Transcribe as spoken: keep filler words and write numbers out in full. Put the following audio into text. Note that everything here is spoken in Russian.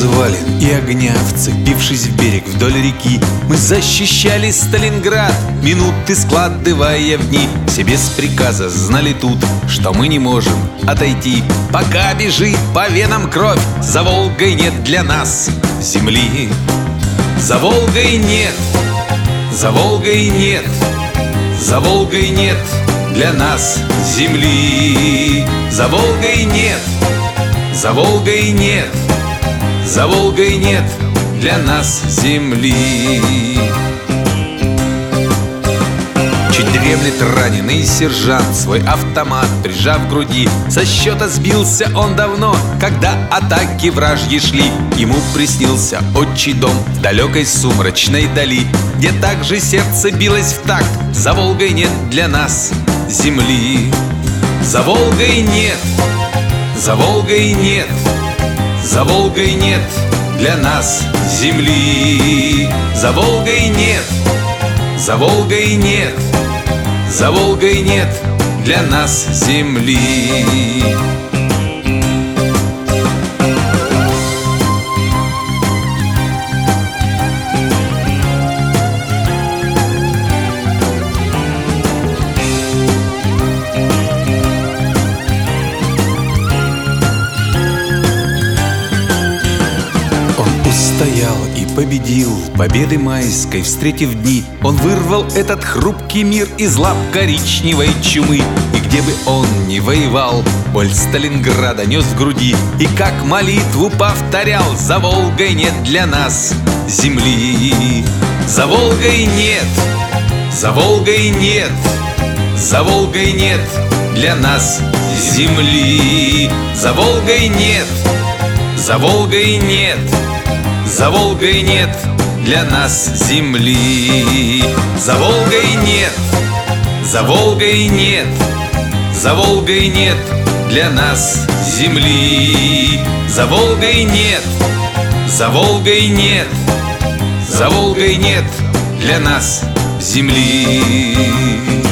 развалин и огня, вцепившись в берег вдоль реки, мы защищали Сталинград, минуты складывая в дни. Все без приказа знали тут, что мы не можем отойти. Пока бежит по венам кровь, за Волгой нет для нас земли. За Волгой нет, за Волгой нет, за Волгой нет для нас земли. За Волгой нет, за Волгой нет, за Волгой нет для нас земли. Чуть дремлет раненый сержант, свой автомат прижав к груди. Со счета сбился он давно, когда атаки вражьи шли. Ему приснился отчий дом в далекой сумрачной дали, где также сердце билось в такт. За Волгой нет для нас земли. За Волгой нет, за Волгой нет, за Волгой нет для нас земли. За Волгой нет, за Волгой нет, за Волгой нет для нас земли. Стоял и победил победы майской, встретив дни. Он вырвал этот хрупкий мир из лап коричневой чумы. И где бы он ни воевал, боль Сталинграда нес в груди. И как молитву повторял: за Волгой нет для нас земли. За Волгой нет, за Волгой нет, за Волгой нет для нас земли. За Волгой нет, за Волгой нет, за Волгой нет для нас земли. За Волгой нет, за Волгой нет, за Волгой нет для нас земли. За Волгой нет, за Волгой нет, за Волгой нет для нас земли.